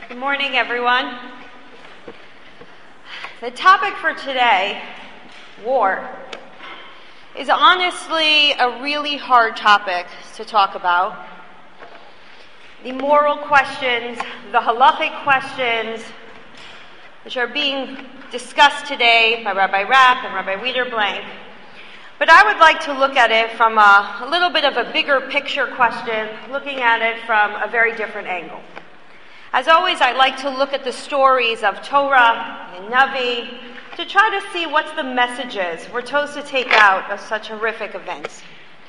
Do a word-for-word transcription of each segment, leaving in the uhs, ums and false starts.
Good morning, everyone. The topic for today, war, is honestly a really hard topic to talk about. The moral questions, the halachic questions, which are being discussed today by Rabbi Rapp and Rabbi Wiederblank. But I would like to look at it from a, a little bit of a bigger picture question, looking at it from a very different angle. As always, I like to look at the stories of Torah and Navi to try to see what's the messages we're supposed to take out of such horrific events.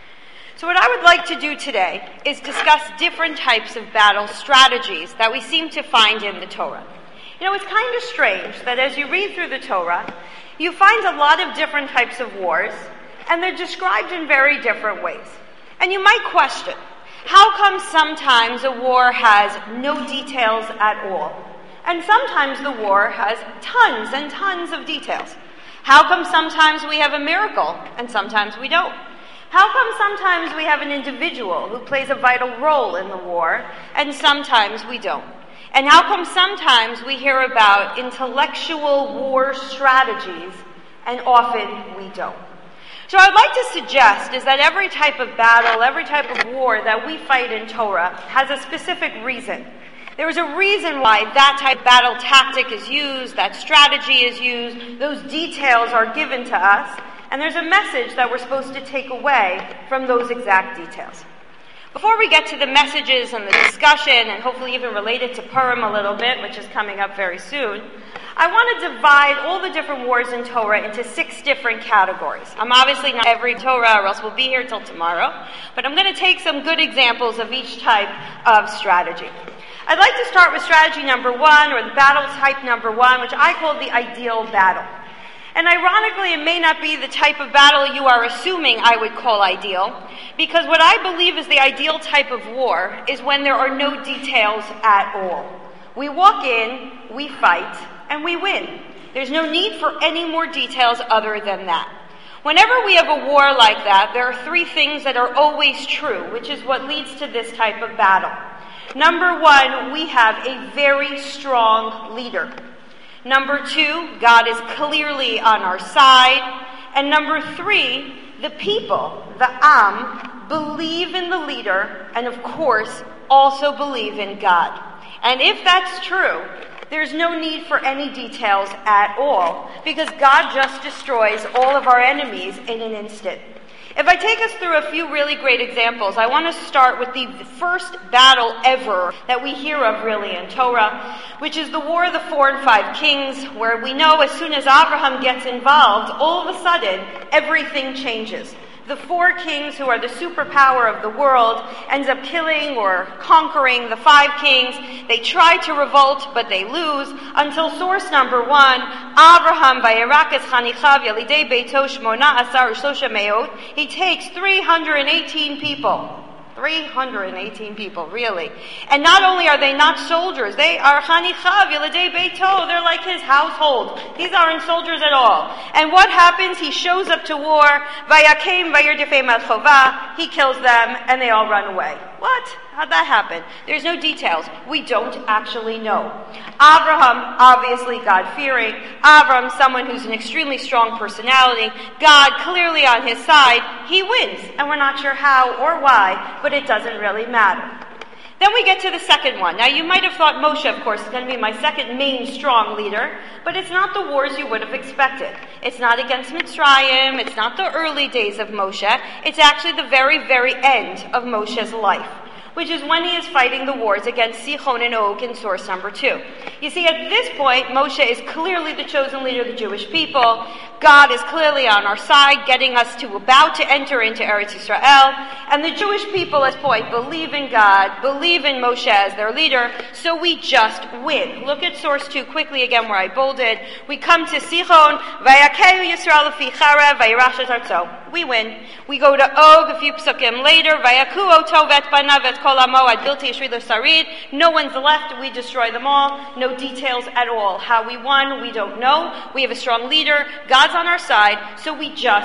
So what I would like to do today is discuss different types of battle strategies that we seem to find in the Torah. You know, it's kind of strange that as you read through the Torah, you find a lot of different types of wars, and they're described in very different ways. And you might question, how come sometimes a war has no details at all? And sometimes the war has tons and tons of details. How come sometimes we have a miracle and sometimes we don't? How come sometimes we have an individual who plays a vital role in the war and sometimes we don't? And how come sometimes we hear about intellectual war strategies and often we don't? So I'd like to suggest is that every type of battle, every type of war that we fight in Torah has a specific reason. There is a reason why that type of battle tactic is used, that strategy is used, those details are given to us, and there's a message that we're supposed to take away from those exact details. Before we get to the messages and the discussion, and hopefully even related to Purim a little bit, which is coming up very soon, I want to divide all the different wars in Torah into six different categories. I'm obviously not every Torah, or else we'll be here till tomorrow, but I'm going to take some good examples of each type of strategy. I'd like to start with strategy number one, or the battle type number one, which I call the ideal battle. And ironically, it may not be the type of battle you are assuming I would call ideal, because what I believe is the ideal type of war is when there are no details at all. We walk in, we fight, and we win. There's no need for any more details other than that. Whenever we have a war like that, there are three things that are always true, which is what leads to this type of battle. Number one, we have a very strong leader. Number two, God is clearly on our side. And number three, the people, the Am, believe in the leader and, of course, also believe in God. And if that's true, there's no need for any details at all, because God just destroys all of our enemies in an instant. If I take us through a few really great examples, I want to start with the first battle ever that we hear of really in Torah, which is the War of the Four and Five Kings, where we know as soon as Abraham gets involved, all of a sudden, everything changes. The four kings, who are the superpower of the world, ends up killing or conquering the five kings. They try to revolt, but they lose, until source number one, Abraham vayirakas chanichav yalidei beito shmona asar u'shlosha meot. He takes three hundred eighteen people. three hundred eighteen people, really. And not only are they not soldiers, they are chanichav yalidei beito. They're like his household. These aren't soldiers at all. And what happens? He shows up to war. Vayakem vayirdefei malchova. He kills them, and they all run away. What? How'd that happen? There's no details. We don't actually know. Abraham, obviously God-fearing. Abraham, someone who's an extremely strong personality. God clearly on his side. He wins. And we're not sure how or why, but it doesn't really matter. Then we get to the second one. Now, you might have thought Moshe, of course, is going to be my second main strong leader, but it's not the wars you would have expected. It's not against Mitzrayim. It's not the early days of Moshe. It's actually the very, very end of Moshe's life, which is when he is fighting the wars against Sichon and Og in source number two. You see, at this point, Moshe is clearly the chosen leader of the Jewish people. God is clearly on our side, getting us to about to enter into Eretz Yisrael. And the Jewish people at this point believe in God, believe in Moshe as their leader, so we just win. Look at source two quickly again where I bolded. We come to Sichon, Vayakeu Yisrael lefi Charev, Vayirash es artzo. We win. We go to Og a few psukim later, Vayaku oto vet banav et kol amo ad bilti yishri lo sarid. No one's left. We destroy them all. No details at all. How we won, we don't know. We have a strong leader. God's on our side, so we just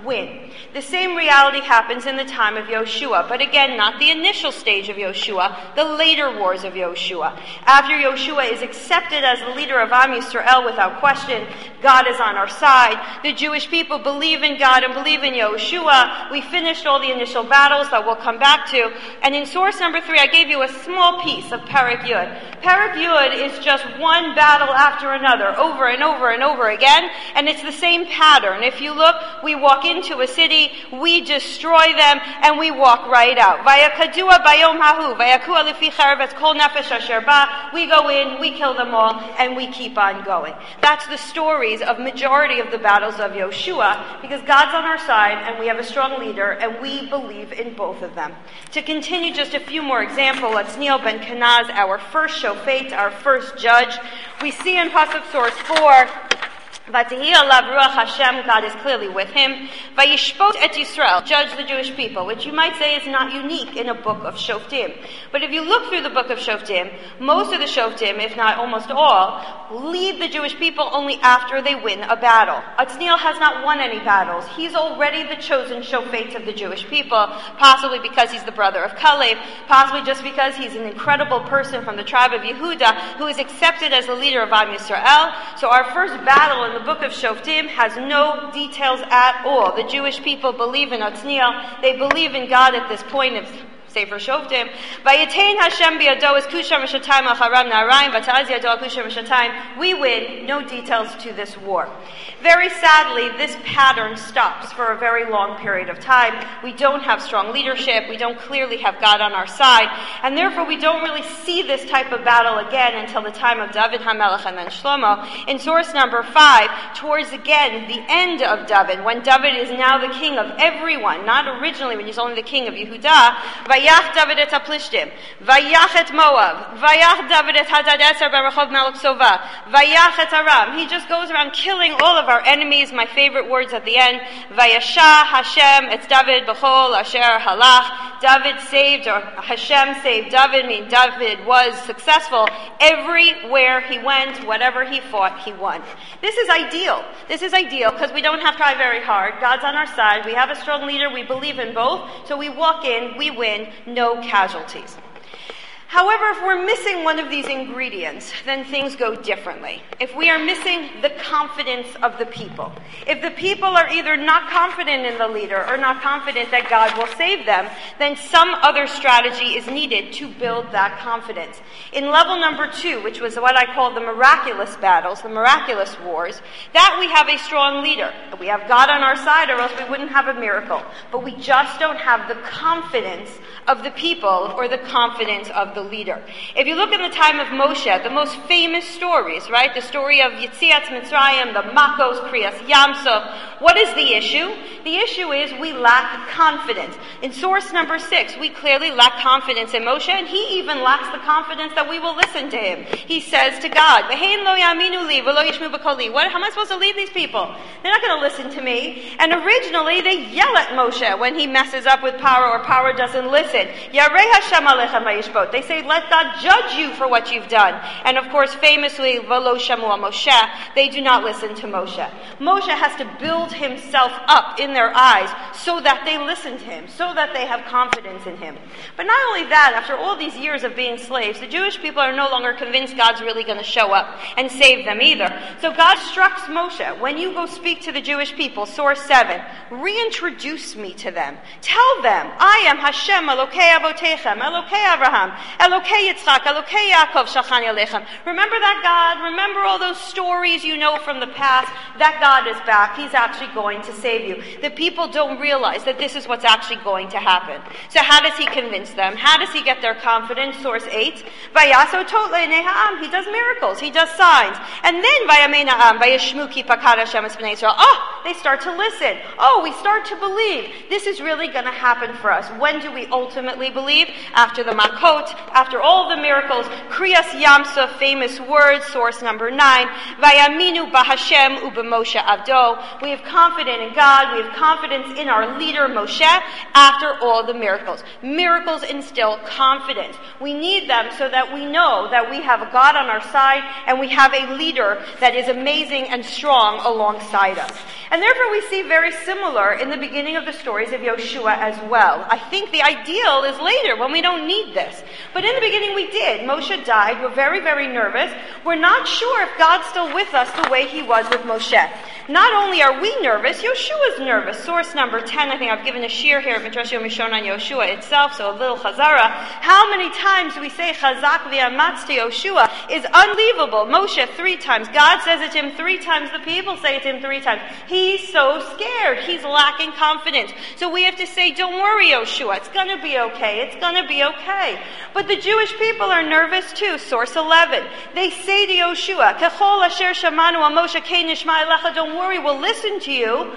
win. The same reality happens in the time of Yoshua, but again, not the initial stage of Yoshua, the later wars of Yoshua. After Yoshua is accepted as the leader of Am Yisrael without question, God is on our side. The Jewish people believe in God and believe in Yoshua. We finished all the initial battles that we'll come back to. And in source number three, I gave you a small piece of Perek Yud. Perek Yud is just one battle after another, over and over and over again, and it's the same pattern. If you look, we walk into a city, we destroy them, and we walk right out. Vayakadua bayom hahu, vayakua lefi charav kol nefesh asher ba. We go in, we kill them all, and we keep on going. That's the stories of majority of the battles of Yoshua, because God's on our side, and we have a strong leader, and we believe in both of them. To continue just a few more examples, Otzniel ben Kenaz, our first shofet, our first judge. We see in Pasuk source four, V'tihi alav ruach Hashem, God is clearly with him. Vayishpot et Yisrael, judge the Jewish people, which you might say is not unique in a book of Shoftim. But if you look through the book of Shoftim, most of the Shoftim, if not almost all, lead the Jewish people only after they win a battle. Otzniel has not won any battles. He's already the chosen shofet of the Jewish people, possibly because he's the brother of Kalev, possibly just because he's an incredible person from the tribe of Yehuda who is accepted as the leader of Am Yisrael. So our first battle in the book of Shoftim has no details at all. The Jewish people believe in Otzniel. They believe in God at this point of Sefer Shoftim. Vayetein Hashem biyado es kusham v'shatayim acharam na'arayim v'ta'az yado kusham v'shatayim. We win. No details to this war. Very sadly, this pattern stops for a very long period of time. We don't have strong leadership. We don't clearly have God on our side. And therefore, we don't really see this type of battle again until the time of David HaMelech and then Shlomo. In source number five, towards again the end of David, when David is now the king of everyone, not originally when he's only the king of Yehudah, Vayach David et HaPlishtim, Vayach et Moab, Vayach David et Hadadezer berachov Melech Sova, Vayach et Aram. He just goes around killing all of our enemies. My favorite words at the end, Vayasha Hashem et David b'chol asher halach. David saved, or Hashem saved David, meaning David was successful. Everywhere he went, whatever he fought, he won. This is ideal. This is ideal because we don't have to try very hard. God's on our side. We have a strong leader. We believe in both. So we walk in, we win. No casualties. However, if we're missing one of these ingredients, then things go differently. If we are missing the confidence of the people, if the people are either not confident in the leader or not confident that God will save them, then some other strategy is needed to build that confidence. In level number two, which was what I call the miraculous battles, the miraculous wars, that we have a strong leader. We have God on our side or else we wouldn't have a miracle. But we just don't have the confidence of the people or the confidence of the leader. If you look in the time of Moshe, the most famous stories, right? The story of Yetziat Mitzrayim, the Makos, Kriyas Yamsuf. What is the issue? The issue is we lack confidence. In source number six, we clearly lack confidence in Moshe, and he even lacks the confidence that we will listen to him. He says to God, "V'hein lo yaminu li v'lo yishmu b'koli." What? How am I supposed to lead these people? They're not going to listen to me. And originally, they yell at Moshe when he messes up with Paro or Paro doesn't listen. Yarei Hashem alechem vayishpot. They say, "Let God judge you for what you've done." And of course, famously, v'lo shamu Moshe. They do not listen to Moshe. Moshe has to build himself up in their eyes so that they listen to him, so that they have confidence in him. But not only that, after all these years of being slaves, the Jewish people are no longer convinced God's really going to show up and save them either. So God instructs Moshe, when you go speak to the Jewish people, source seven, reintroduce me to them. Tell them, I am Hashem, Elokei Avotechem, Elokei Abraham, Elokei Yitzchak, Elokei Yaakov, Shachani Alechem. Remember that God? Remember all those stories you know from the past? That God is back. He's actually going to save you. The people don't realize that this is what's actually going to happen. So how does he convince them? How does he get their confidence? Source eight. Vayaso totle neha'am. He does miracles. He dodoes signs. And then vayamei na'am, vayashmu ki pakad Hashem es bnei Yisrael. Oh, they start to listen. Oh, we start to believe. This is really going to happen for us. When do we ultimately believe? After the Makot, after all the miracles. Kriyas Yamsuf, famous words, source number nine. Vayaminu b'Hashem u'b'Moshe avdo. We have confidence in God. We have confidence in our leader, Moshe, after all the miracles. Miracles instill confidence. We need them so that we know that we have a God on our side and we have a leader that is amazing and strong alongside us. And therefore we see very similar in the beginning of the stories of Yoshua as well. I think the ideal is later when we don't need this. But in the beginning we did. Moshe died. We're very, very nervous. We're not sure if God's still with us the way he was with Moshe. Not only are we nervous, Yoshua's nervous. Source number ten, I think I've given a shir here at Midrash Yom Rishon on Yoshua itself, so a little chazara. How many times do we say Chazak v'amatz to Yoshua is unbelievable. Moshe three times. God says it to him three times. The people say it to him three times. He's so scared. He's lacking confidence. So we have to say, don't worry, Yoshua. It's going to be okay. It's going to be okay. But the Jewish people are nervous too. Source eleven. They say to Yoshua, Kechol asher shamanu Moshe kein nishma elecha. Don't worry, we'll listen to you.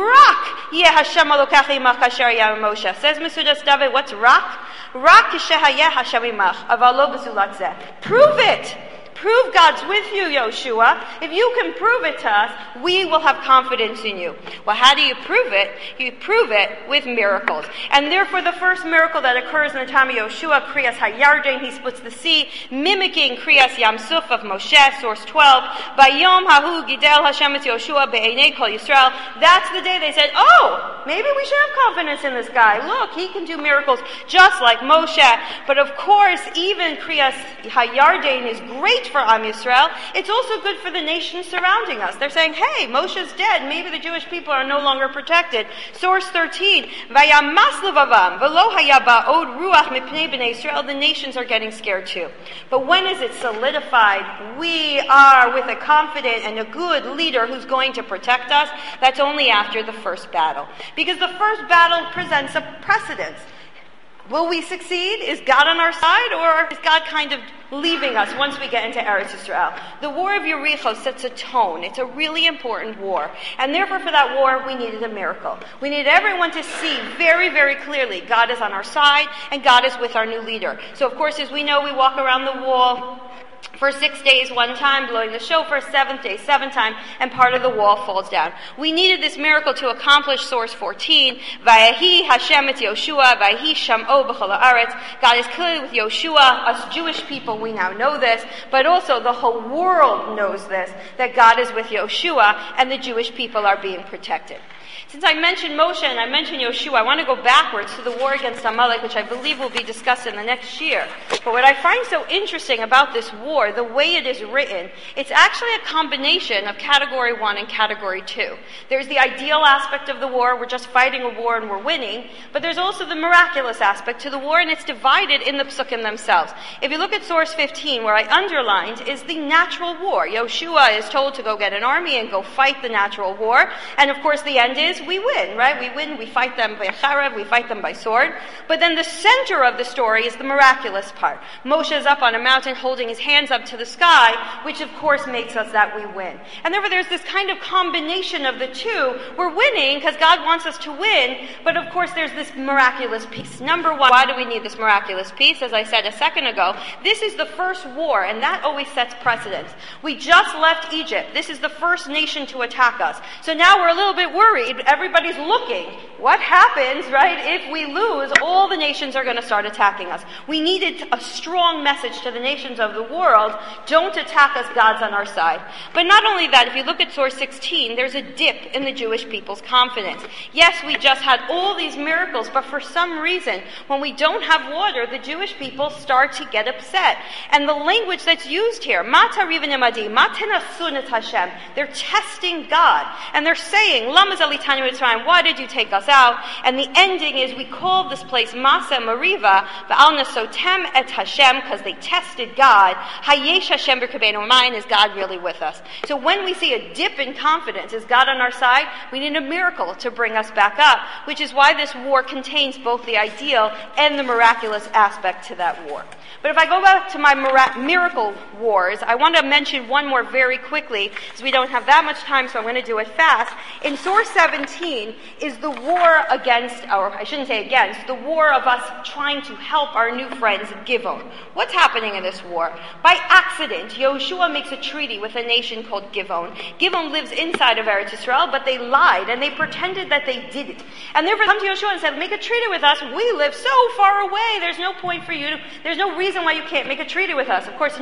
Rak yeh Hashem alokach imach kasher yam Moshe. Says Mesudas David, what's rak? Rak k'shehayeh Hashem imach, aval lo b'zulat zeh. Prove it. Prove God's with you, Yoshua. If you can prove it to us, we will have confidence in you. Well, how do you prove it? You prove it with miracles. And therefore, the first miracle that occurs in the time of Yoshua, Kriyas HaYarden, he splits the sea, mimicking Kriyas Yam Suf of Moshe, source twelve. Bayom hahu gidel Hashem et Yoshua be'enei kol Yisrael. That's the day they said, oh, maybe we should have confidence in this guy. Look, he can do miracles just like Moshe. But of course, even Kriyas HaYarden is great for Am Yisrael. It's also good for the nations surrounding us. They're saying, hey, Moshe's dead. Maybe the Jewish people are no longer protected. Source thirteen. Vayamas levavam v'lo haya ba'od ruach mipnei b'nei Yisrael. The nations are getting scared too. But when is it solidified? We are with a confident and a good leader who's going to protect us. That's only after the first battle. Because the first battle presents a precedence. Will we succeed? Is God on our side, or is God kind of leaving us once we get into Eretz Yisrael? The War of Yericho sets a tone. It's a really important war. And therefore for that war, we needed a miracle. We needed everyone to see very, very clearly God is on our side and God is with our new leader. So of course, as we know, we walk around the wall for six days one time, blowing the shofar, seventh day, seventh time, and part of the wall falls down. We needed this miracle to accomplish source fourteen. Vayehi Hashem et Yoshua, vayehi sham'o b'chol haaretz. God is clearly with Yoshua. Us Jewish people, we now know this, but also the whole world knows this, that God is with Yoshua, and the Jewish people are being protected. Since I mentioned Moshe and I mentioned Yoshua, I want to go backwards to the war against Amalek, which I believe will be discussed in the next year. But what I find so interesting about this war, the way it is written, it's actually a combination of category one and category two. There's the ideal aspect of the war, we're just fighting a war and we're winning, but there's also the miraculous aspect to the war, and it's divided in the psukim themselves. If you look at source fifteen, where I underlined, is the natural war. Yoshua is told to go get an army and go fight the natural war, and of course the end is we win, right? We win, we fight them by charev, we fight them by sword. But then the center of the story is the miraculous part. Moshe is up on a mountain holding his hands up to the sky, which of course makes us that we win. And therefore there's this kind of combination of the two. We're winning because God wants us to win, but of course there's this miraculous piece. Number one, why do we need this miraculous piece? As I said a second ago, this is the first war, and that always sets precedence. We just left Egypt. This is the first nation to attack us. So now we're a little bit worried. Everybody's looking. What happens, right, if we lose? All the nations are going to start attacking us. We needed a strong message to the nations of the world. Don't attack us, God's on our side. But not only that, if you look at source sixteen, there's a dip in the Jewish people's confidence. Yes, we just had all these miracles, but for some reason, when we don't have water, the Jewish people start to get upset. And the language that's used here, Hashem, they're testing God. And they're saying, why did you take us out? And the ending is, we called this place Masa Mariva, Ba'al Nasotem et Hashem, because they tested God. Hayesh Hashem b'Kabenu, mine, is God really with us? So when we see a dip in confidence, is God on our side? We need a miracle to bring us back up, which is why this war contains both the ideal and the miraculous aspect to that war. But if I go back to my mira- miracle wars, I want to mention one more very quickly, because we don't have that much time, so I'm going to do it fast. In source seventeen is the war against, or I shouldn't say against, the war of us trying to help our new friends Givon. What's happening in this war? By accident, Yoshua makes a treaty with a nation called Givon. Givon lives inside of Eretz Yisrael, but they lied, and they pretended that they didn't. And therefore come to Yoshua and said, make a treaty with us. We live so far away. There's no point for you to, there's no reason why you can't make a treaty with us. Of course, you're not allowed to make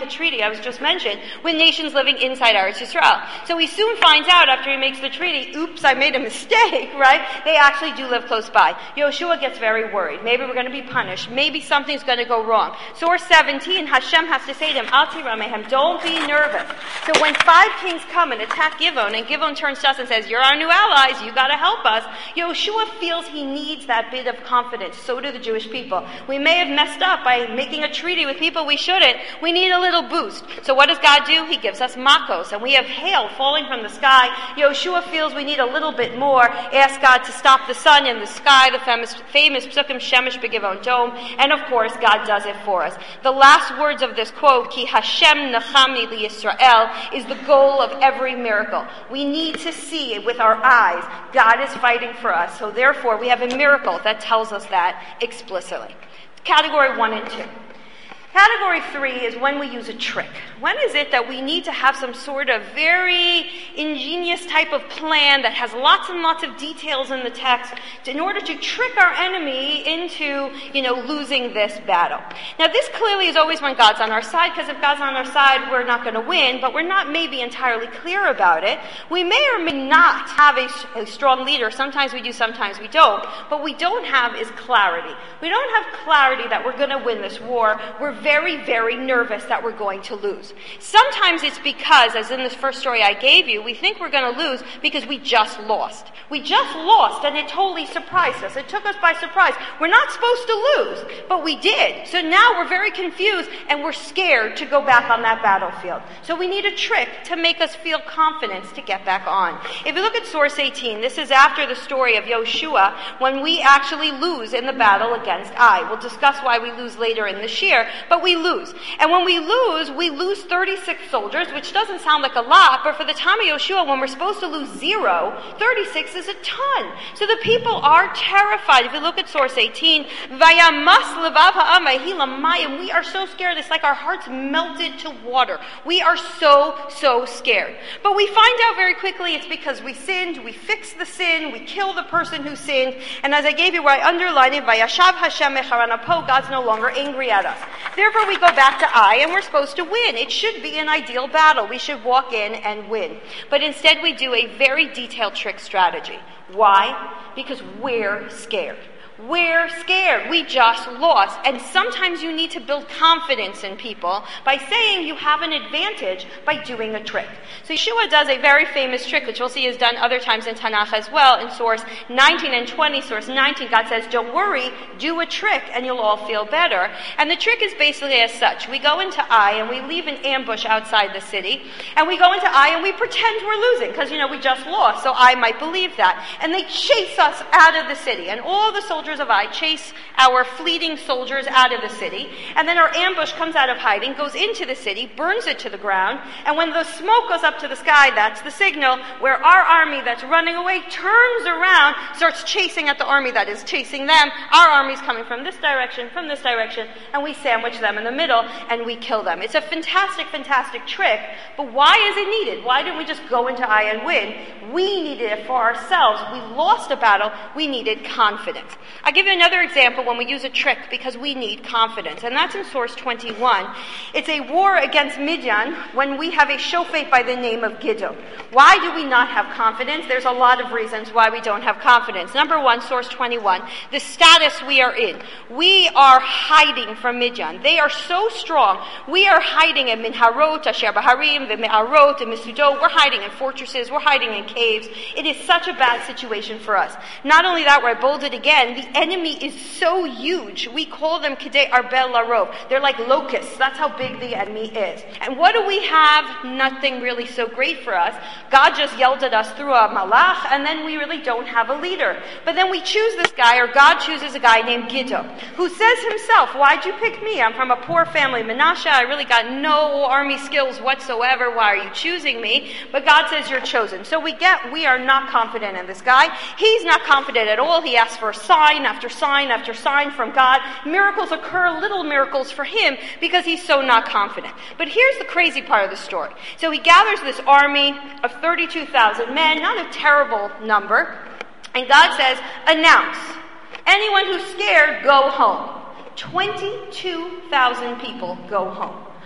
a treaty, I was just mentioned, with nations living inside Eretz Yisrael. So he soon finds out after he makes the treaty, oops, I made a mistake, right? They actually do live close by. Yoshua gets very worried. Maybe we're going to be punished. Maybe something's going to go wrong. Source seventeen, Hashem has to say to him, Al tiramehem, don't be nervous. So when five kings come and attack Givon, and Givon turns to us and says, you're our new allies, you got to help us, Yoshua feels he needs that bit of confidence. So do the Jewish people. We may have messed up by making a treaty with people we shouldn't. We need a little boost. So what does God do? He gives us makos, and we have hail falling from the sky. Yoshua feels we need a little bit more. Ask God to stop the sun in the sky, the famous, famous psukim shemesh begivon dome, and of course God does it for us. The last words of this quote, Ki Hashem nachamni liYisrael, is the goal of every miracle. We need to see it with our eyes. God is fighting for us. So therefore we have a miracle that tells us that explicitly. Category one and two. Category three is when we use a trick. When is it that we need to have some sort of very ingenious type of plan that has lots and lots of details in the text in order to trick our enemy into, you know, losing this battle? Now this clearly is always when God's on our side, because if God's on our side, we're not going to win, but we're not maybe entirely clear about it. We may or may not have a, a strong leader. Sometimes we do, sometimes we don't. What we don't have is clarity. We don't have clarity that we're going to win this war. We're very, very nervous that we're going to lose. Sometimes it's because, as in this first story I gave you, we think we're going to lose because we just lost. We just lost, and it totally surprised us. It took us by surprise. We're not supposed to lose, but we did. So now we're very confused, and we're scared to go back on that battlefield. So we need a trick to make us feel confidence to get back on. If you look at source eighteen, this is after the story of Yoshua, when we actually lose in the battle against Ai. We'll discuss why we lose later in this year, but we lose. And when we lose, we lose thirty-six soldiers, which doesn't sound like a lot, but for the time of Yoshua, when we're supposed to lose zero, thirty-six is a ton. So the people are terrified. If you look at source eighteen, Vayamas levav ha'am vahilamayim, we are so scared, it's like our hearts melted to water. We are so, so scared. But we find out very quickly it's because we sinned, we fixed the sin, we kill the person who sinned, and as I gave you where I underlined it, Vayashav Hashem mecharanapo, God's no longer angry at us. Therefore, we go back to Ai, and we're supposed to win. It should be an ideal battle. We should walk in and win. But instead, we do a very detailed trick strategy. Why? Because we're scared. We're scared. We just lost. And sometimes you need to build confidence in people by saying you have an advantage by doing a trick. So Yeshua does a very famous trick, which we'll see is done other times in Tanakh as well. In source nineteen and twenty, source nineteen, God says, don't worry, do a trick and you'll all feel better. And the trick is basically as such. We go into Ai and we leave an ambush outside the city. And we go into Ai and we pretend we're losing because, you know, we just lost. So Ai might believe that. And they chase us out of the city. And all the soldiers of Ai chase our fleeting soldiers out of the city, and then our ambush comes out of hiding, goes into the city, burns it to the ground, and when the smoke goes up to the sky, that's the signal where our army that's running away turns around, starts chasing at the army that is chasing them. Our army's coming from this direction, from this direction, and we sandwich them in the middle, and we kill them. It's a fantastic, fantastic trick, but why is it needed? Why didn't we just go into Ai and win? We needed it for ourselves. We lost a battle. We needed confidence. I'll give you another example when we use a trick because we need confidence, and that's in source twenty-one. It's a war against Midian when we have a shofet by the name of Gideon. Why do we not have confidence? There's a lot of reasons why we don't have confidence. Number one, source twenty-one, the status we are in. We are hiding from Midian. They are so strong. We are hiding in Minharot, Asher Baharim, V'Me'arot, and Misudo. We're hiding in fortresses. We're hiding in caves. It is such a bad situation for us. Not only that, where I bolded again, the enemy is so huge. We call them Kidei Arbel Larov. They're like locusts. That's how big the enemy is. And what do we have? Nothing really so great for us. God just yelled at us through a malach, and then we really don't have a leader. But then we choose this guy, or God chooses a guy named Gideon, who says himself, why'd you pick me? I'm from a poor family, Menashe. I really got no army skills whatsoever. Why are you choosing me? But God says you're chosen. So we get, we are not confident in this guy. He's not confident at all. He asks for a sign after sign after sign from God. Miracles occur, little miracles for him, because he's so not confident. But here's the crazy part of the story. So he gathers this army of thirty-two thousand men, not a terrible number, and God says, announce, anyone who's scared, go home. twenty-two thousand people go home.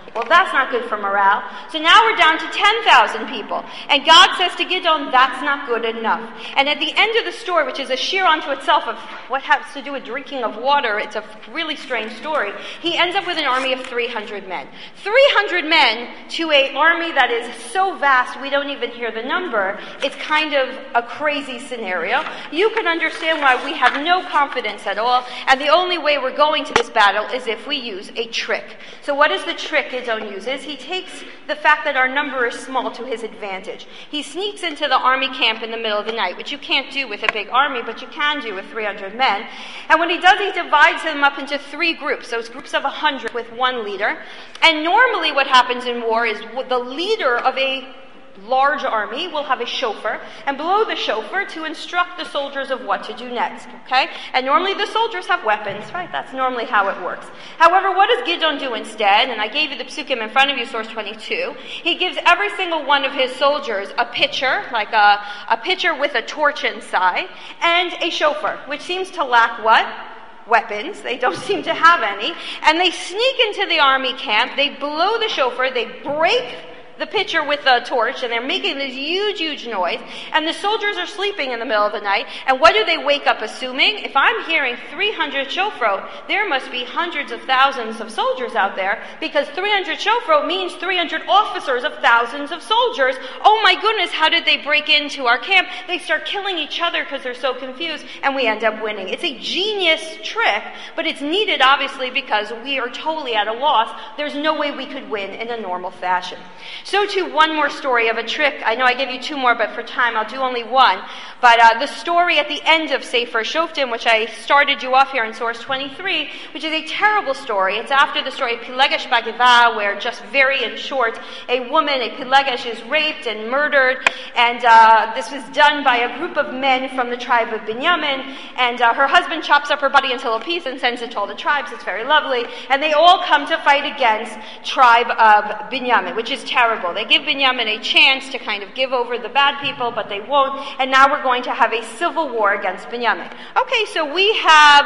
Well, that's not good for morale. So now we're down to ten thousand people. And God says to Gideon, that's not good enough. And at the end of the story, which is a sheer unto itself of what has to do with drinking of water, it's a really strange story, he ends up with an army of three hundred men. three hundred men to an army that is so vast we don't even hear the number. It's kind of a crazy scenario. You can understand why we have no confidence at all, and the only way we're going to this battle is if we use a trick. So what is the trick Gideon uses? He takes the fact that our number is small to his advantage. He sneaks into the army camp in the middle of the night, which you can't do with a big army, but you can do with three hundred men. And when he does, he divides them up into three groups. So it's groups of one hundred with one leader. And normally what happens in war is the leader of a large army will have a chauffeur, and below the chauffeur to instruct the soldiers of what to do next, okay? And normally the soldiers have weapons, right? That's normally how it works. However, what does Gideon do instead? And I gave you the psukim in front of you, source twenty-two. He gives every single one of his soldiers a pitcher, like a, a pitcher with a torch inside, and a chauffeur, which seems to lack what? Weapons. They don't seem to have any. And they sneak into the army camp, they blow the chauffeur, they break the pitcher with a torch, and they're making this huge, huge noise, and the soldiers are sleeping in the middle of the night, and what do they wake up assuming? If I'm hearing three hundred shofrot, there must be hundreds of thousands of soldiers out there, because three hundred shofrot means three hundred officers of thousands of soldiers. Oh my goodness, how did they break into our camp? They start killing each other because they're so confused, and we end up winning. It's a genius trick, but it's needed obviously because we are totally at a loss. There's no way we could win in a normal fashion. So too, one more story of a trick. I know I gave you two more, but for time I'll do only one. But uh, the story at the end of Sefer Shoftim, which I started you off here in source twenty-three, which is a terrible story. It's after the story of Pilegesh Bagivah, where just very in short, a woman, a Pilegesh, is raped and murdered. And uh, this was done by a group of men from the tribe of Binyamin. And uh, her husband chops up her body into little pieces and sends it to all the tribes. It's very lovely. And they all come to fight against tribe of Binyamin, which is terrible. They give Binyamin a chance to kind of give over the bad people, but they won't. And now we're going to have a civil war against Binyamin. Okay, so we have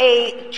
a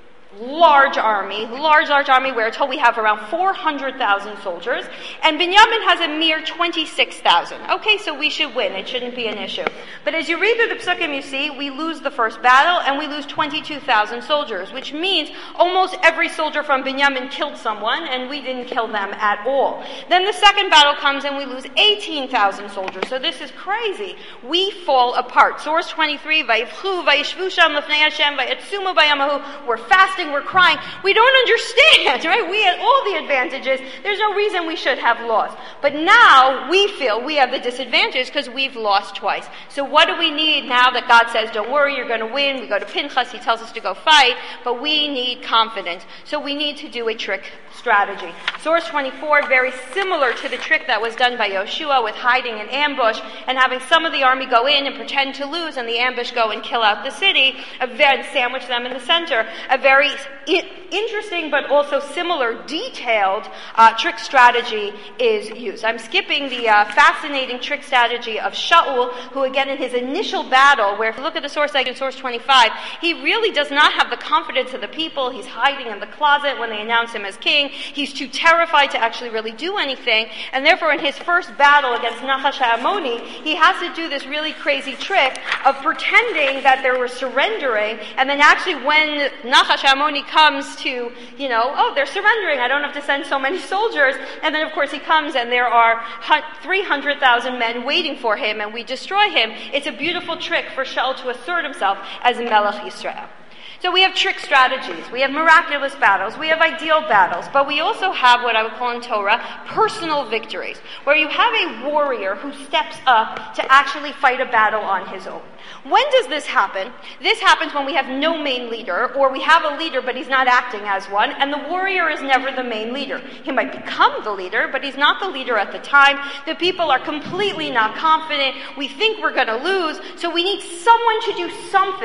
large army, large, large army, we're told we have around four hundred thousand soldiers, and Binyamin has a mere twenty-six thousand. Okay, so we should win. It shouldn't be an issue. But as you read through the psukim, you see, we lose the first battle, and we lose twenty-two thousand soldiers, which means almost every soldier from Binyamin killed someone, and we didn't kill them at all. Then the second battle comes, and we lose eighteen thousand soldiers. So this is crazy. We fall apart. Source twenty-three, Vayivchu, Vayishvu sham lefnei Hashem, Vayetzumu bayamahu. We're fasting, we're crying. We don't understand, right? We had all the advantages. There's no reason we should have lost. But now we feel we have the disadvantage because we've lost twice. So what do we need now that God says, don't worry, you're going to win? We go to Pinchas, he tells us to go fight, but we need confidence. So we need to do a trick strategy. Source twenty-four, very similar to the trick that was done by Yoshua with hiding in ambush and having some of the army go in and pretend to lose and the ambush go and kill out the city, and sandwich them in the center. A very I- interesting but also similar detailed uh, trick strategy is used. I'm skipping the uh, fascinating trick strategy of Shaul, who again in his initial battle, where if you look at the source like in source twenty-five, he really does not have the confidence of the people. He's hiding in the closet when they announce him as king. He's too terrified to actually really do anything, and therefore in his first battle against Nachash HaAmoni, he has to do this really crazy trick of pretending that they were surrendering, and then actually when Nachash HaAmoni comes to, you know, oh, they're surrendering, I don't have to send so many soldiers, and then of course he comes and there are three hundred thousand men waiting for him, and we destroy him. It's a beautiful trick for Shaul to assert himself as Melech Yisrael. So we have trick strategies, we have miraculous battles, we have ideal battles, but we also have what I would call in Torah personal victories, where you have a warrior who steps up to actually fight a battle on his own. When does this happen? This happens when we have no main leader, or we have a leader but he's not acting as one, and the warrior is never the main leader. He might become the leader, but he's not the leader at the time. The people are completely not confident. We think we're going to lose, so we need someone to do something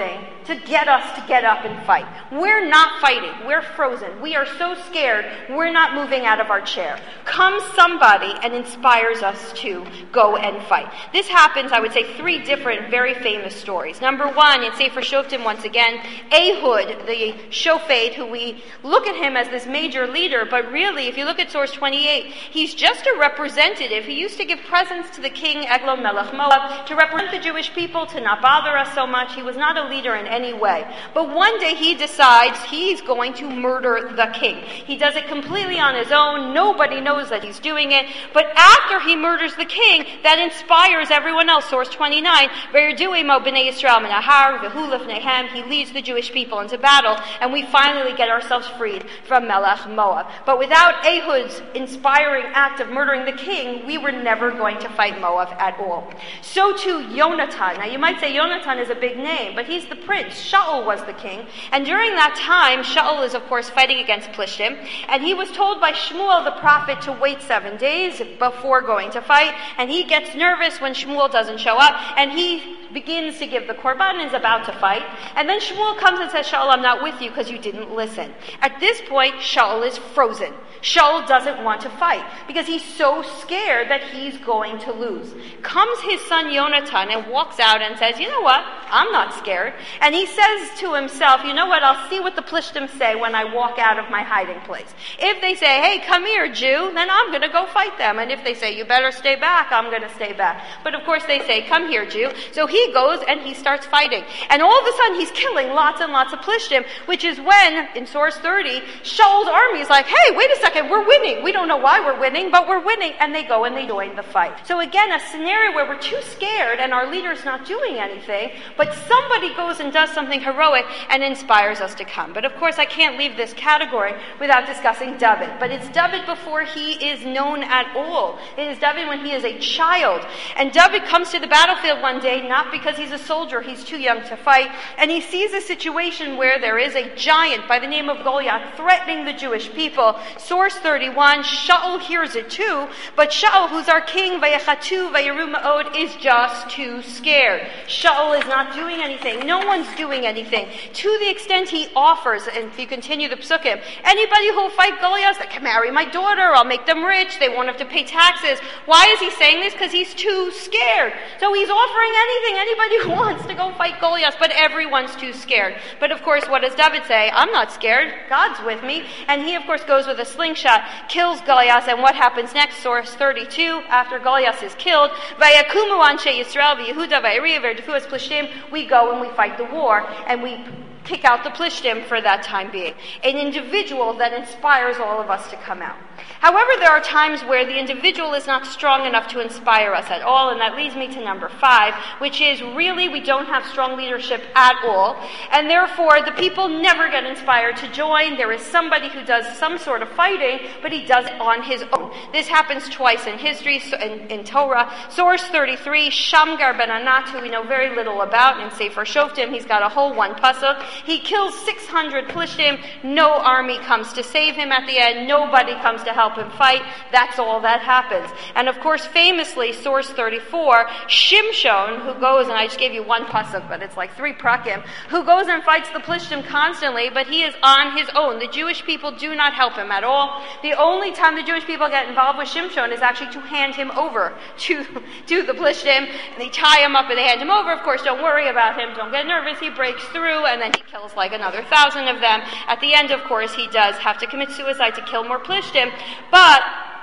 to get us to get up and fight. We're not fighting. We're frozen. We are so scared, we're not moving out of our chair. Comes somebody and inspires us to go and fight. This happens, I would say, three different very famous stories. Number one, in Sefer Shoftim, once again, Ehud, the Shofet, who we look at him as this major leader, but really, if you look at source twenty-eight, he's just a representative. He used to give presents to the king Eglon Melech Moab to represent the Jewish people, to not bother us so much. He was not a leader in any way. But one day he decides he's going to murder the king. He does it completely on his own. Nobody knows that he's doing it. But after he murders the king, that inspires everyone else. Source twenty-nine, V'yirdu'imo b'nei Yisrael min hahar v'hu lifneihem. He leads the Jewish people into battle, and we finally get ourselves freed from Melech Moab. But without Ehud's inspiring act of murdering the king, we were never going to fight Moab at all. So too Yonatan. Now you might say Yonatan is a big name, but he's the prince. Shaul was the king. And during that time, Shaul is of course fighting against Plishtim, and he was told by Shmuel the prophet to wait seven days before going to fight, and he gets nervous when Shmuel doesn't show up, and he begins to give the korban and is about to fight. And then Shmuel comes and says, Shaul, I'm not with you because you didn't listen. At this point, Shaul is frozen. Shaul doesn't want to fight because he's so scared that he's going to lose. Comes his son Yonatan and walks out and says, you know what? I'm not scared. And he says to himself, you know what? I'll see what the Plishtim say when I walk out of my hiding place. If they say, hey, come here, Jew, then I'm going to go fight them. And if they say, you better stay back, I'm going to stay back. But of course they say, come here, Jew. So he goes and he starts fighting. And all of a sudden he's killing lots and lots of Plishtim, which is when, in source thirty, Shaul's army is like, hey, wait a second, we're winning. We don't know why we're winning, but we're winning. And they go and they join the fight. So again, a scenario where we're too scared and our leader's not doing anything, but somebody goes and does something heroic and inspires us to come. But of course, I can't leave this category without discussing David. But it's David before he is known at all. It is David when he is a child. And David comes to the battlefield one day, not because he's a soldier, he's too young to fight, and he sees a situation where there is a giant by the name of Goliath threatening the Jewish people. Source thirty-one, Shaul hears it too, but Shaul, who's our king, Vayachatu Vayiru Ma'od, is just too scared. Shaul is not doing anything. No one's doing anything. To the extent he offers, and if you continue the psukim, anybody who will fight Goliath, that can marry my daughter, I'll make them rich, they won't have to pay taxes. Why is he saying this? Because he's too scared. So he's offering anything, anybody who wants to go fight Goliath, but everyone's too scared. But of course, what does David say? I'm not scared. God's with me. And he, of course, goes with a slingshot, kills Goliath, and what happens next? Source thirty-two, after Goliath is killed, Vayakumu anshe Yisrael v'Yehuda v'Yeriv v'Erdefu es Plishtim, we go and we fight the war, and we kick out the Plishtim for that time being. An individual that inspires all of us to come out. However, there are times where the individual is not strong enough to inspire us at all, and that leads me to number five, which is really we don't have strong leadership at all, and therefore the people never get inspired to join. There is somebody who does some sort of fighting, but he does it on his own. This happens twice in history, in, in Torah. Source thirty-three, Shamgar ben Anat, who we know very little about, in Sefer Shoftim, he's got a whole one pasuk. He kills six hundred Plishtim. No army comes to save him at the end. Nobody comes to help him fight. That's all that happens. And of course, famously, source thirty-four, Shimshon, who goes, and I just gave you one pasuk, but it's like three prakim, who goes and fights the Plishtim constantly, but he is on his own. The Jewish people do not help him at all. The only time the Jewish people get involved with Shimshon is actually to hand him over to, to the Plishtim. And they tie him up and they hand him over. Of course, don't worry about him. Don't get nervous. He breaks through, and then he kills like another thousand of them. At the end, of course, he does have to commit suicide to kill more Plishtim, but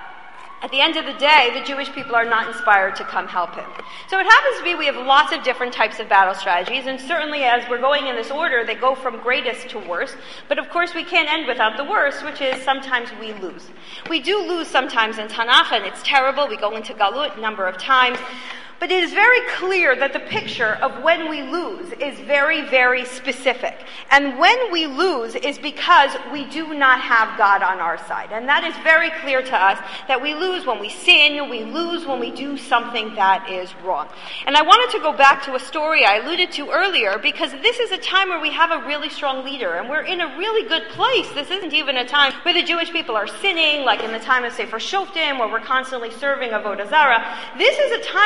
at the end of the day, the Jewish people are not inspired to come help him. So it happens to be we have lots of different types of battle strategies, and certainly as we're going in this order, they go from greatest to worst. But of course, we can't end without the worst, which is sometimes we lose. We do lose sometimes in Tanakh, and it's terrible. We go into Galut a number of times. But it is very clear that the picture of when we lose is very, very specific. And when we lose is because we do not have God on our side. And that is very clear to us, that we lose when we sin, we lose when we do something that is wrong. And I wanted to go back to a story I alluded to earlier, because this is a time where we have a really strong leader, and we're in a really good place. This isn't even a time where the Jewish people are sinning, like in the time of Sefer Shoftim, where we're constantly serving Avodah Zarah. This is a time where we're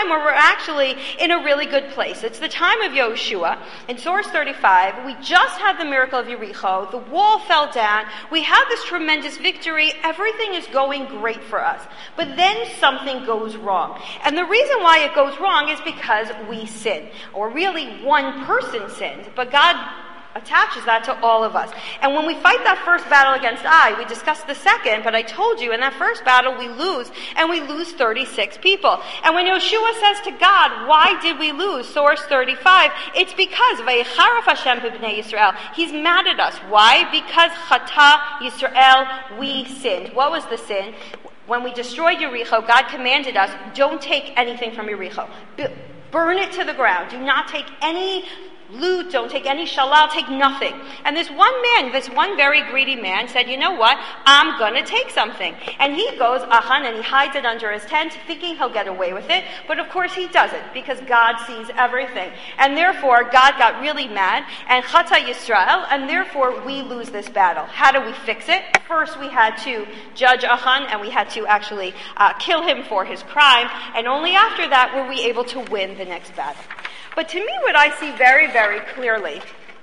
actually in a really good place. It's the time of Yoshua. In source thirty-five, we just had the miracle of Yericho. The wall fell down. We had this tremendous victory. Everything is going great for us. But then something goes wrong. And the reason why it goes wrong is because we sin. Or really, one person sinned. But God attaches that to all of us. And when we fight that first battle against Ai, we discussed the second, but I told you in that first battle we lose, and we lose thirty-six people. And when Yoshua says to God, why did we lose? Source thirty-five, it's because Vayicharaf Hashem b'bnei Yisrael. He's mad at us. Why? Because Chata Yisrael, we sinned. What was the sin? When we destroyed Yericho, God commanded us, don't take anything from Yericho. B- burn it to the ground. Do not take any loot, don't take any shalal, take nothing. And this one man, this one very greedy man said, you know what, I'm gonna take something. And he goes, ahan, and he hides it under his tent, thinking he'll get away with it. But of course he doesn't, because God sees everything. And therefore, God got really mad, and Chata Yisrael, and therefore we lose this battle. How do we fix it? First we had to judge Ahan, and we had to actually uh, kill him for his crime, and only after that were we able to win the next battle. But to me, what I see very, very clearly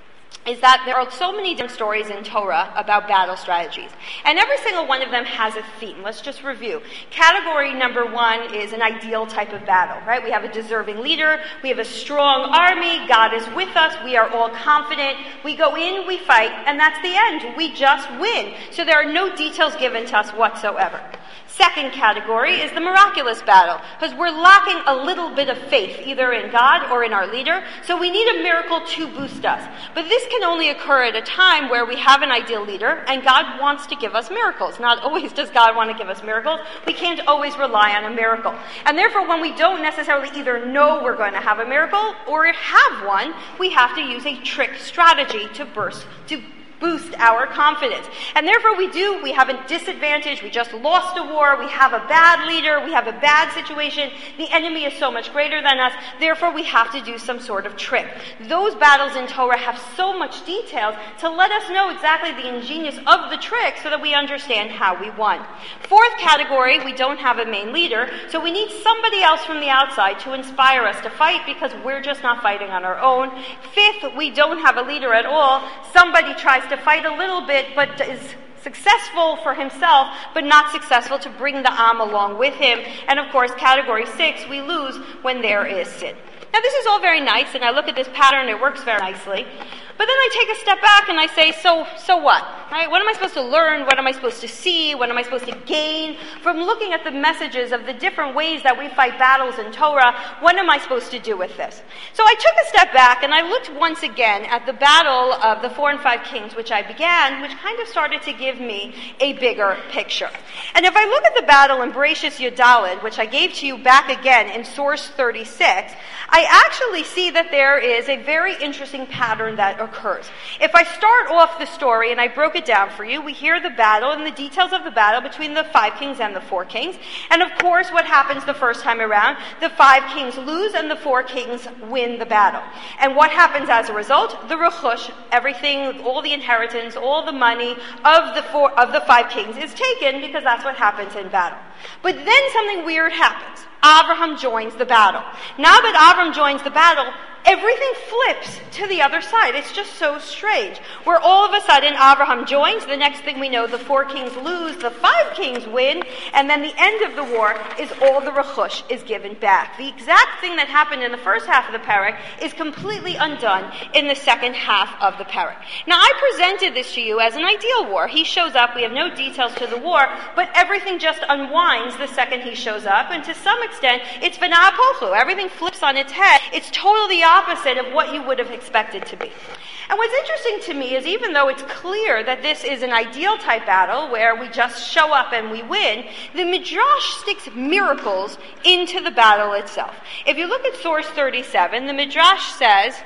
is that there are so many different stories in Torah about battle strategies. And every single one of them has a theme. Let's just review. Category number one is an ideal type of battle, right? We have a deserving leader. We have a strong army. God is with us. We are all confident. We go in, we fight, and that's the end. We just win. So there are no details given to us whatsoever. Second category is the miraculous battle, because we're lacking a little bit of faith, either in God or in our leader, so we need a miracle to boost us. But this can only occur at a time where we have an ideal leader, and God wants to give us miracles. Not always does God want to give us miracles. We can't always rely on a miracle. And therefore, when we don't necessarily either know we're going to have a miracle or have one, we have to use a trick strategy to burst, to boost our confidence. And therefore we do, we have a disadvantage, we just lost a war, we have a bad leader, we have a bad situation, the enemy is so much greater than us, therefore we have to do some sort of trick. Those battles in Torah have so much details to let us know exactly the ingenious of the trick so that we understand how we won. Fourth category, we don't have a main leader, so we need somebody else from the outside to inspire us to fight because we're just not fighting on our own. Fifth, we don't have a leader at all. Somebody tries to fight a little bit, but is successful for himself, but not successful to bring the Am along with him. And of course, category six, we lose when there is sin. Now this is all very nice, and I look at this pattern, it works very nicely. But then I take a step back and I say, so so what? Right? What am I supposed to learn? What am I supposed to see? What am I supposed to gain from looking at the messages of the different ways that we fight battles in Torah? What am I supposed to do with this? So I took a step back and I looked once again at the battle of the four and five kings, which I began, which kind of started to give me a bigger picture. And if I look at the battle in Bereshis Yudalid, which I gave to you back again in source thirty-six, I actually see that there is a very interesting pattern that occurs. If I start off the story, and I broke it down for you, we hear the battle and the details of the battle between the five kings and the four kings. And of course, what happens the first time around? The five kings lose and the four kings win the battle. And what happens as a result? The rechush, everything, all the inheritance, all the money of the four, of the five kings is taken because that's what happens in battle. But then something weird happens. Abraham joins the battle. Now that Abraham joins the battle, everything flips to the other side. It's just so strange. Where all of a sudden Abraham joins, the next thing we know, the four kings lose, the five kings win, and then the end of the war is all the rechush is given back. The exact thing that happened in the first half of the parak is completely undone in the second half of the parak. Now I presented this to you as an ideal war. He shows up, we have no details to the war, but everything just unwinds the second he shows up, and to some extent, it's v'na'apochu. Everything flips on its head. It's totally opposite of what you would have expected to be. And what's interesting to me is even though it's clear that this is an ideal type battle where we just show up and we win, the Midrash sticks miracles into the battle itself. If you look at source thirty-seven, the Midrash says,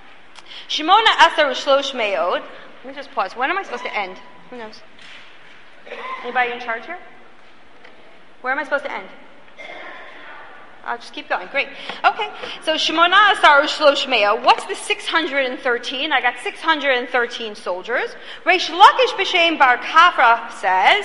Shimona Asar Ushlosh Me'od. Let me just pause. When am I supposed to end? Who knows? Anybody in charge here? Where am I supposed to end? Uh, I'll just keep going. Great. Okay. So Shemona Asar Ushlosh Mea. What's the six hundred thirteen? I got six hundred thirteen soldiers. Reish Lakish B'Shem Bar Kafra says,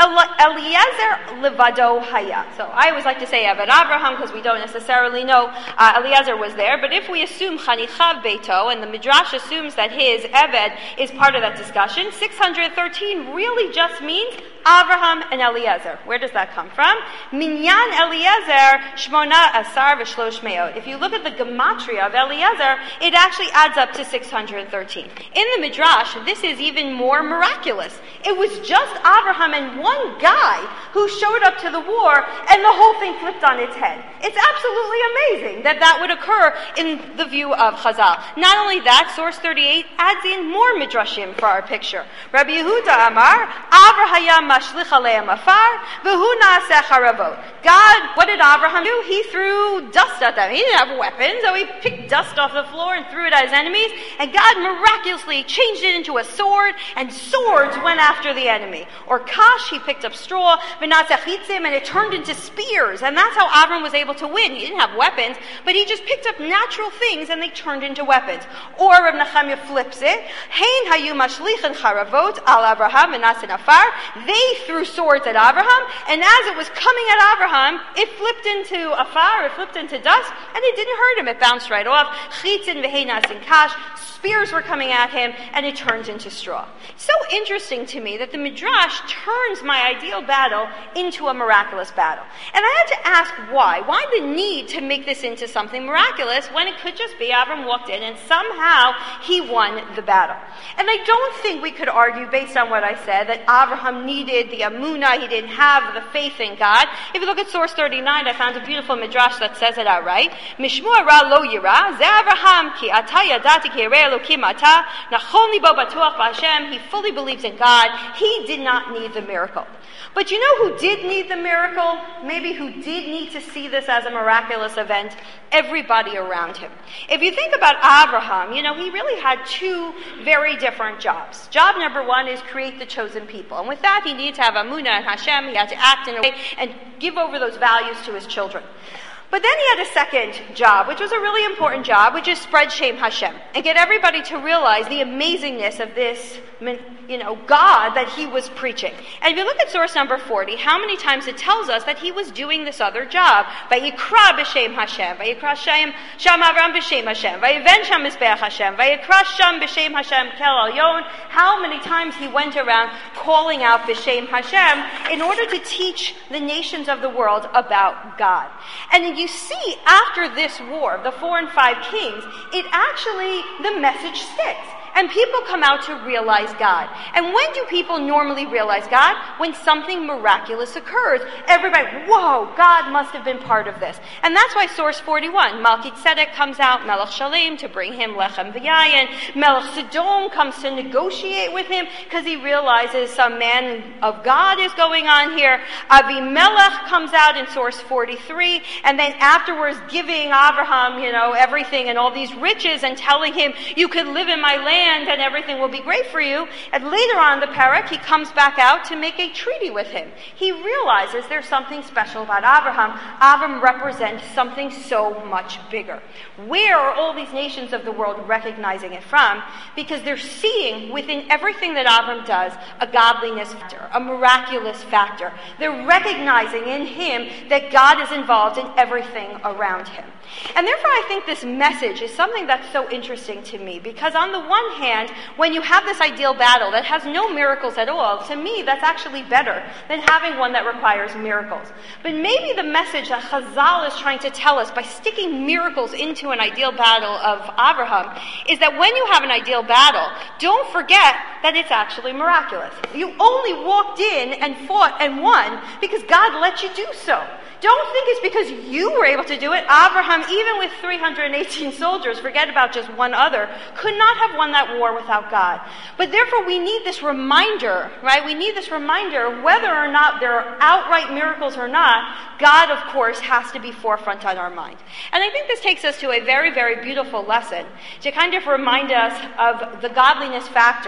Eliezer Levado Haya. So I always like to say Eved Abraham because we don't necessarily know uh, Eliezer was there. But if we assume Chanichav Beito, and the Midrash assumes that his Eved is part of that discussion, six hundred thirteen really just means Abraham and Eliezer. Where does that come from? Minyan Eliezer Shmona Asar V'Shlosh Meot. If you look at the gematria of Eliezer, it actually adds up to six hundred thirteen. In the Midrash, this is even more miraculous. It was just Abraham and one guy who showed up to the war, and the whole thing flipped on its head. It's absolutely amazing that that would occur in the view of Chazal. Not only that, source thirty-eight adds in more midrashim for our picture. Rabbi Yehuda Amar, Avraham mashlich aleim afar, v'hu naaseh charavot. God, what did Abraham do? He threw dust at them. He didn't have weapons, so he picked dust off the floor and threw it at his enemies, and God miraculously changed it into a sword, and swords went after the enemy. Or Kash, he picked up straw, v'natzachitzim, and it turned into spears, and that's how Abraham was able to win. He didn't have weapons, but he just picked up natural things, and they turned into weapons. Or Reb Nechemia flips it. Hein hayu mashlichin charavot al Abraham v'nasin afar. They threw swords at Abraham, and as it was coming at Abraham, it flipped into afar, it flipped into dust, and it didn't hurt him. It bounced right off. Chitzin v'hei nasin kash. Spears were coming at him, and it turns into straw. So interesting to me that the Midrash turns my ideal battle into a miraculous battle. And I had to ask why. Why the need to make this into something miraculous when it could just be Avram walked in and somehow he won the battle? And I don't think we could argue, based on what I said, that Abraham needed the Amunah, he didn't have the faith in God. If you look at source thirty-nine, I found a beautiful Midrash that says it outright. Mishmua ra lo yira, ze Abraham ki ata yadati ki yireh Elokim ata, nachol libo batuach b'Hashem. He fully believes in God. He did not need the miracle. But you know who did need the miracle? Maybe who did need to see this as a miraculous event? Everybody around him. If you think about Abraham, you know, he really had two very different jobs. Job number one is create the chosen people. And with that, he needed to have Amunah and Hashem. He had to act in a way and give over those values to his children. But then he had a second job, which was a really important job, which is spread Shem Hashem, and get everybody to realize the amazingness of this, you know, God that he was preaching. And if you look at source number forty, how many times it tells us that he was doing this other job. Vayikra b'Shem Hashem, Vayikra Shem Sham Avram b'Shem Hashem, Vayiven Sham Mizbeach Hashem, Vayikra Sham b'Shem Hashem Kel Elyon. How many times he went around calling out b'Shem Hashem in order to teach the nations of the world about God. And you see, after this war, the four and five kings, it actually, the message sticks. And people come out to realize God. And when do people normally realize God? When something miraculous occurs. Everybody, whoa, God must have been part of this. And that's why source forty-one, Malki Tzedek comes out, Melech Shalem, to bring him Lechem V'Yayin. Melech Sodom comes to negotiate with him because he realizes some man of God is going on here. Avimelech comes out in source forty-three, and then afterwards giving Abraham, you know, everything and all these riches and telling him, you could live in my land and everything will be great for you. And later on in the parak, he comes back out to make a treaty with him. He realizes there's something special about Abraham. Abraham represents something so much bigger. Where are all these nations of the world recognizing it from? Because they're seeing within everything that Abraham does a godliness factor, a miraculous factor. They're recognizing in him that God is involved in everything around him. And therefore I think this message is something that's so interesting to me, because on the one hand, when you have this ideal battle that has no miracles at all, to me that's actually better than having one that requires miracles. But maybe the message that Chazal is trying to tell us by sticking miracles into an ideal battle of Abraham is that when you have an ideal battle, don't forget that it's actually miraculous. You only walked in and fought and won because God let you do so. Don't think it's because you were able to do it. Abraham, even with three hundred eighteen soldiers, forget about just one other, could not have won that war without God. But therefore we need this reminder, right? We need this reminder, whether or not there are outright miracles or not, God, of course, has to be forefront on our mind. And I think this takes us to a very, very beautiful lesson to kind of remind us of the godliness factor or the miracle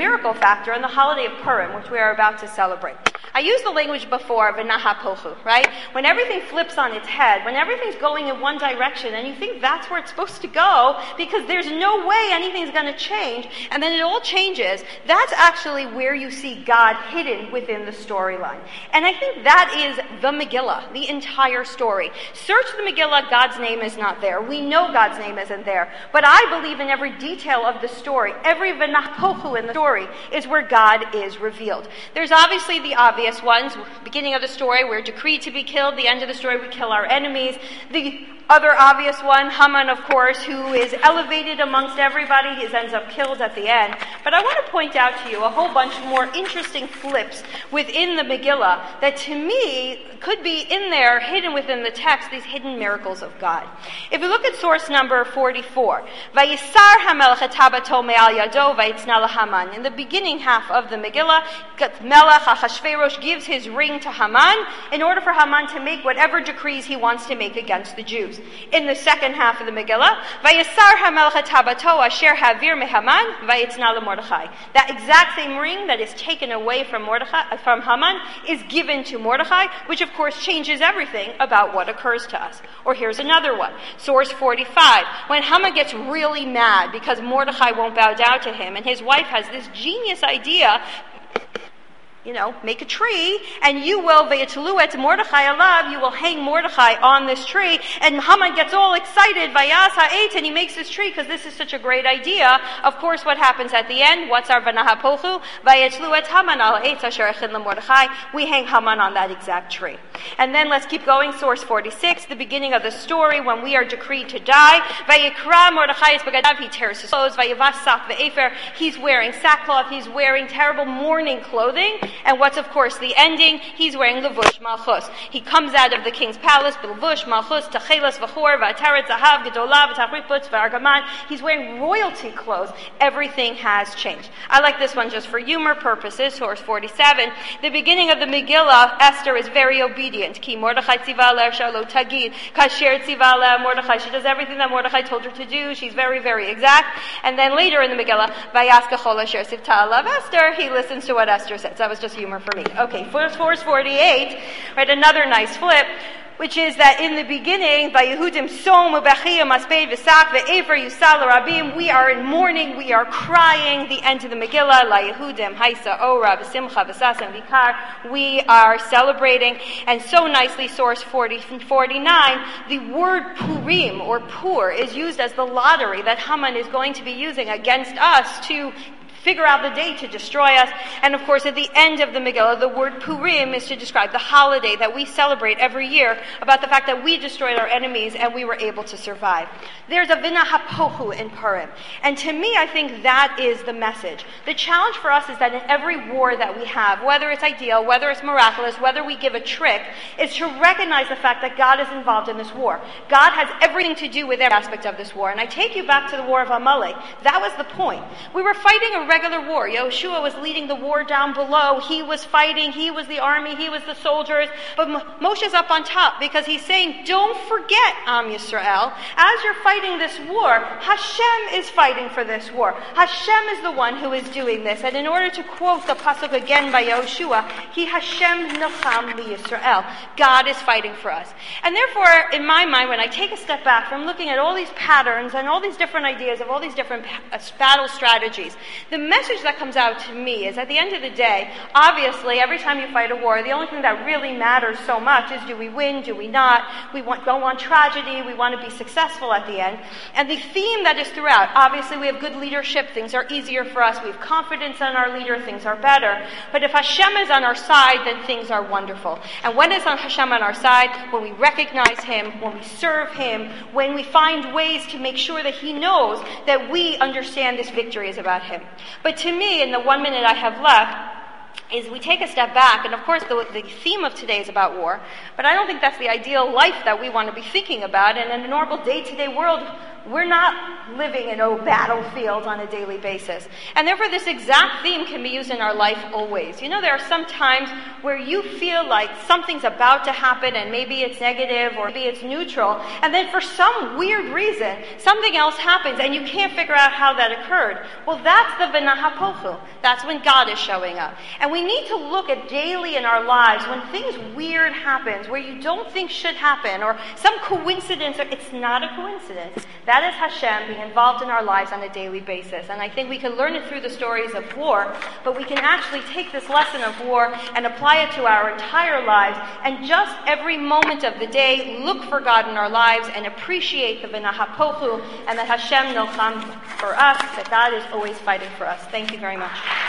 miracle factor in the holiday of Purim, which we are about to celebrate. I used the language before of v'nahapochu, right? When everything flips on its head, when everything's going in one direction, and you think that's where it's supposed to go, because there's no way anything's going to change, and then it all changes, that's actually where you see God hidden within the storyline. And I think that is the Megillah, the entire story. Search the Megillah, God's name is not there. We know God's name isn't there. But I believe in every detail of the story, every v'nahapochu in the story is where God is revealed. There's obviously the obvious ones. Beginning of the story, we're decreed to be killed. The end of the story, we kill our enemies. The other obvious one, Haman, of course, who is elevated amongst everybody. He ends up killed at the end. But I want to point out to you a whole bunch of more interesting flips within the Megillah that to me could be in there, hidden within the text, these hidden miracles of God. If you look at source number forty-four, Vayisar HaMelech et Tabato me'al yado vayitzna laHaman. In the beginning half of the Megillah, Melech Achashverosh gives his ring to Haman in order for Haman to make whatever decrees he wants to make against the Jews. In the second half of the Megillah, Vayisar HaMelech et Tabato asher havir meHaman vayitzna laMordechai. That exact same ring that is taken away from Mordechai, from Haman is given to Mordechai, which of course changes everything about what occurs to us. Or here's another one. Source forty-five. When Haman gets really mad because Mordechai won't bow down to him, and his wife has this genius idea, you know, make a tree, and you will, ve'etulu et Mordechai alav, you will hang Mordechai on this tree, and Haman gets all excited, vayas ha'et, and he makes this tree because this is such a great idea. Of course, what happens at the end? What's our v'nahapochu? Vayetlu et Haman al ha'et asher echin leMordechai. We hang Haman on that exact tree. And then let's keep going, source forty-six, the beginning of the story, when we are decreed to die, vayikra Mordechai es begadav, he tears his clothes, vayavas sak ve'efer, he's wearing sackcloth, he's wearing terrible mourning clothing. And what's, of course, the ending? He's wearing levush malchus. He comes out of the king's palace, levush malchus, tachelas v'chor, v'ataret zahav, gedolah, v'tachriputz, v'argaman. He's wearing royalty clothes. Everything has changed. I like this one just for humor purposes, source forty-seven. The beginning of the Megillah, Esther is very obedient. Ki Mordechai tziva le'ersha lo tagid, kasher tziva le'a Mordechai. She does everything that Mordechai told her to do. She's very, very exact. And then later in the Megillah, vayaska chol asher sivta alav Esther, he listens to what Esther says. That was just humor for me. Okay, verse forty-eight, right, another nice flip, which is that in the beginning, by Yehudim som ubechiyam asped v'sak ve'ever yusal rabim, we are in mourning, we are crying. The end of the Megillah, la Yehudim haisa ora v'simcha v'sasam v'kar, we are celebrating. And so nicely, source forty, forty-nine, the word Purim or Pur is used as the lottery that Haman is going to be using against us to figure out the day to destroy us. And of course, at the end of the Megillah, the word Purim is to describe the holiday that we celebrate every year about the fact that we destroyed our enemies and we were able to survive. There's a v'nahapochu in Purim. And to me, I think that is the message. The challenge for us is that in every war that we have, whether it's ideal, whether it's miraculous, whether we give a trick, is to recognize the fact that God is involved in this war. God has everything to do with every aspect of this war. And I take you back to the war of Amalek. That was the point. We were fighting a regular war. Yoshua was leading the war down below. He was fighting. He was the army. He was the soldiers. But Moshe's up on top because he's saying, don't forget, Am Yisrael, as you're fighting this war, Hashem is fighting for this war. Hashem is the one who is doing this. And in order to quote the pasuk again by Yoshua, He Hashem Necham Li Yisrael. God is fighting for us. And therefore, in my mind, when I take a step back from looking at all these patterns and all these different ideas of all these different battle strategies, the message that comes out to me is at the end of the day, obviously, every time you fight a war, the only thing that really matters so much is do we win, do we not? We want, don't want tragedy, we want to be successful at the end. And the theme that is throughout, obviously we have good leadership, things are easier for us, we have confidence in our leader, things are better. But if Hashem is on our side, then things are wonderful. And when is Hashem on our side? When we recognize Him, when we serve Him, when we find ways to make sure that He knows that we understand this victory is about Him. But to me, in the one minute I have left, is we take a step back, and of course the, the theme of today is about war, but I don't think that's the ideal life that we want to be thinking about. And in a normal day-to-day world, we're not living in a battlefield on a daily basis. And therefore, this exact theme can be used in our life always. You know, there are some times where you feel like something's about to happen and maybe it's negative or maybe it's neutral, and then for some weird reason, something else happens and you can't figure out how that occurred. Well, that's the v'nahapochu. That's when God is showing up. And we need to look at daily in our lives when things weird happens, where you don't think should happen, or some coincidence. It's not a coincidence. That is Hashem being involved in our lives on a daily basis. And I think we can learn it through the stories of war, but we can actually take this lesson of war and apply it to our entire lives, and just every moment of the day look for God in our lives and appreciate the v'nahapochu, and that Hashem nilcham for us, that God is always fighting for us. Thank you very much.